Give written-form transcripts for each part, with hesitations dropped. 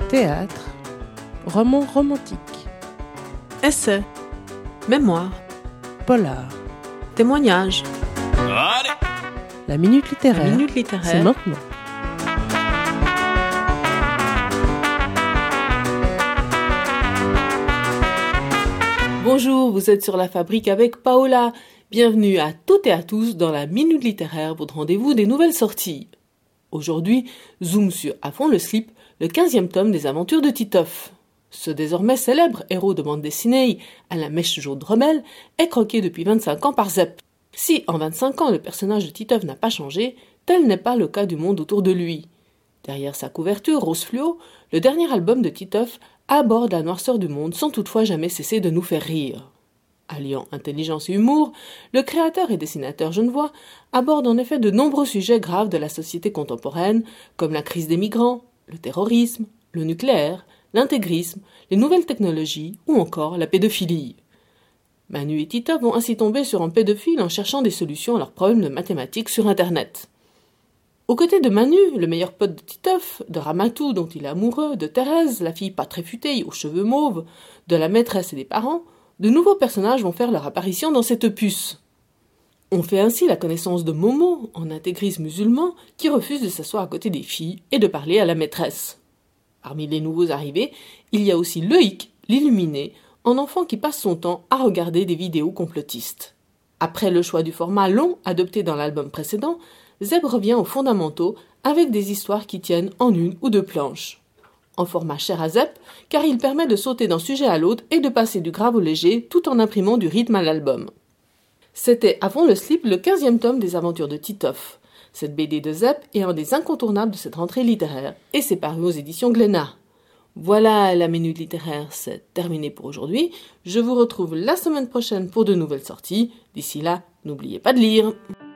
Théâtre, roman romantique, essai, mémoire, polar, témoignage. Allez. La minute littéraire, La minute littéraire. c'est maintenant. Bonjour, vous êtes sur La Fabrique avec Paola. Bienvenue à toutes et à tous dans la minute littéraire, votre rendez-vous des nouvelles sorties. Aujourd'hui, zoom sur À fond le slip, le 15e tome des aventures de Titeuf. Ce désormais célèbre héros de bande dessinée, à la mèche jaune rebelle, est croqué depuis 25 ans par Zep. Si, en 25 ans, le personnage de Titeuf n'a pas changé, tel n'est pas le cas du monde autour de lui. Derrière sa couverture rose fluo, le dernier album de Titeuf aborde la noirceur du monde sans toutefois jamais cesser de nous faire rire. Alliant intelligence et humour, le créateur et dessinateur genevois aborde en effet de nombreux sujets graves de la société contemporaine, comme la crise des migrants, le terrorisme, le nucléaire, l'intégrisme, les nouvelles technologies ou encore la pédophilie. Manu et Titeuf vont ainsi tomber sur un pédophile en cherchant des solutions à leurs problèmes de mathématiques sur Internet. Aux côtés de Manu, le meilleur pote de Titeuf, de Ramatou dont il est amoureux, de Thérèse, la fille pas très futée aux cheveux mauves, de la maîtresse et des parents, de nouveaux personnages vont faire leur apparition dans cette opus. On fait ainsi la connaissance de Momo, en intégriste musulman, qui refuse de s'asseoir à côté des filles et de parler à la maîtresse. Parmi les nouveaux arrivés, il y a aussi Loïc, l'illuminé, un enfant qui passe son temps à regarder des vidéos complotistes. Après le choix du format long adopté dans l'album précédent, Zeb revient aux fondamentaux avec des histoires qui tiennent en une ou deux planches. En format cher à Zep, car il permet de sauter d'un sujet à l'autre et de passer du grave au léger tout en imprimant du rythme à l'album. C'était À fond le slip, le 15e tome des aventures de Titeuf. Cette BD de Zep est un des incontournables de cette rentrée littéraire et c'est paru aux éditions Glénat. Voilà, la minute littéraire, c'est terminé pour aujourd'hui. Je vous retrouve la semaine prochaine pour de nouvelles sorties. D'ici là, n'oubliez pas de lire.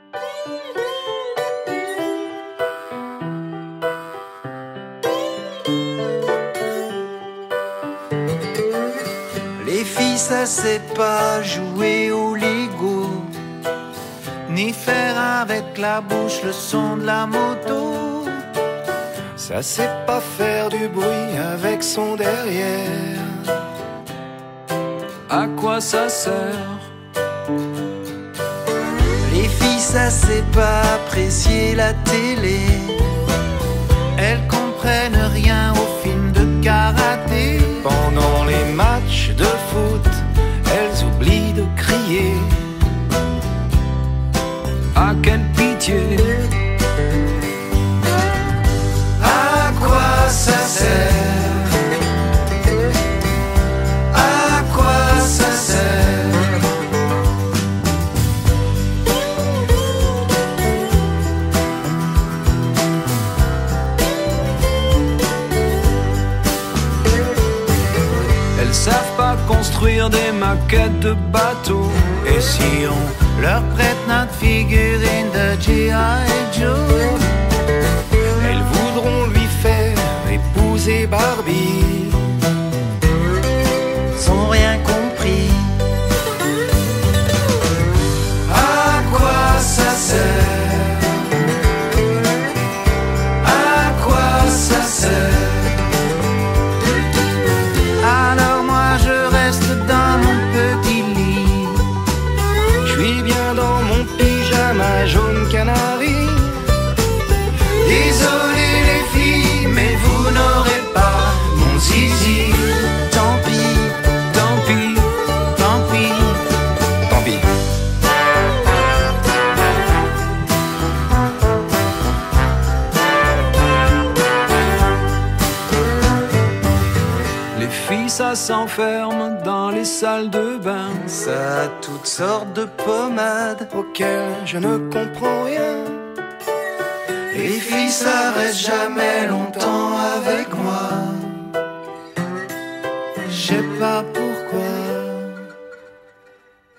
Les filles, ça sait pas jouer au Lego, ni faire avec la bouche le son de la moto. Ça sait pas faire du bruit avec son derrière. À quoi ça sert? Les filles, ça sait pas apprécier la télé. Elles comprennent rien aux films de karaté. Pendant les matchs de foot, elles oublient de crier. Ah, quelle pitié! À quoi ça sert? À quoi ça sert? Elles savent pas construire des maquettes de bateaux. Et si on leur prête notre figurine de G.I. Joe, elles voudront lui faire épouser Barbie. Sans rien compris. À quoi ça sert? À quoi ça sert? Alors moi je reste dans mon petit lit. Je suis bien dans mon pyjama jaune canari. Désolé les filles, mais vous n'aurez pas mon zizi. Tant pis, tant pis, tant pis, tant pis. Les filles, ça s'enferme dans les salles de bain. Ça a toutes sortes de pommades auxquelles je ne comprends rien. Les filles, ça reste jamais longtemps avec moi. Je sais pas